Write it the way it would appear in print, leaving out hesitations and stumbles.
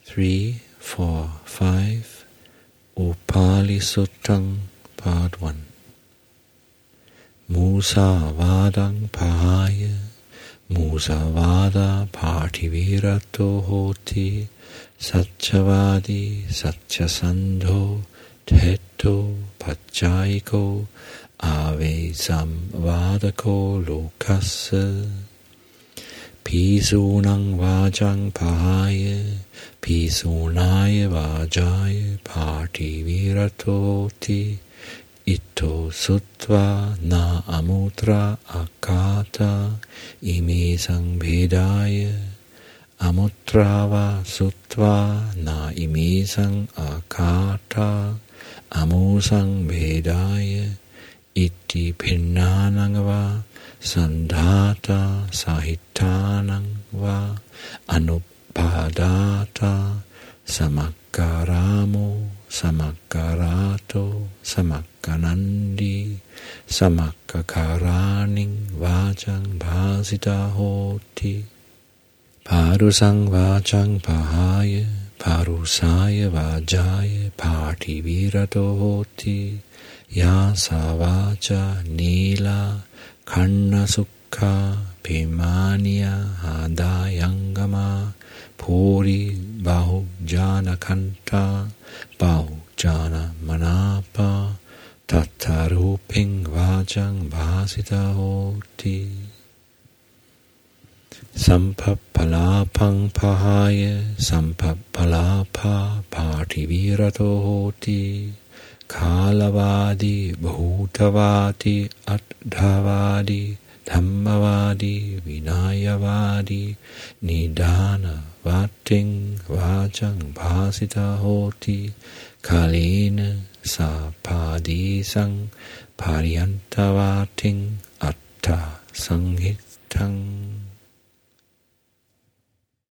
3, 4, 5, Upali Suttam, Part 1. Musavadang Pahaya, Musavada Partivirato Hoti, Satchavadi Satchasandho, Tetto Pachayiko, Ave Samvadako Lokasa. Pisunang Vajang Pahaya, Pisunaya Vajaya Partivirato Ito Sutva Na Amutra Akata Ime Sangbedaya Amutrava Sutva Na Ime Sang Akata Amusang Bedaya Iti Pinnanangava Sandhata Sahitanang Va Anupadata Samakkaramo Samakkarato Samakkanandi Samakkakaraning Vajang Bhasita Hoti Parusang Vajang Pahaya Parusaya Vajaya Partivirato Hoti Yasa Vaja Nila Karna Sukha Pimaniya Adayangama Puri Bahu Jana Kanta Bahu Jana Manapa Tataruping Vajang Bhasita Hoti Sampapalapang Pahaya Sampapalapa Partivirato Hoti Kalavadi Bhutavadi Adhavadi Dhammavadi Vinayavadi Nidana Vating Vajang Bhasita Hoti Kalina Sapadisang Paryantavating Atta Sanghitang.